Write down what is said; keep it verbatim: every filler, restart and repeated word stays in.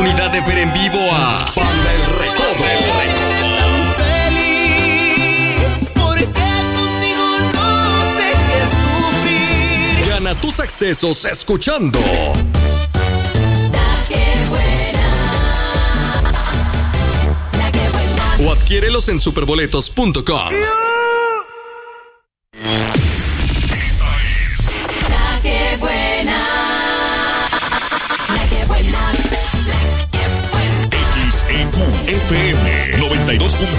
oportunidad de ver en vivo a Banda El Recodo. Gana tus accesos escuchando La que buena, la que buena. o adquiérelos en superboletos punto com.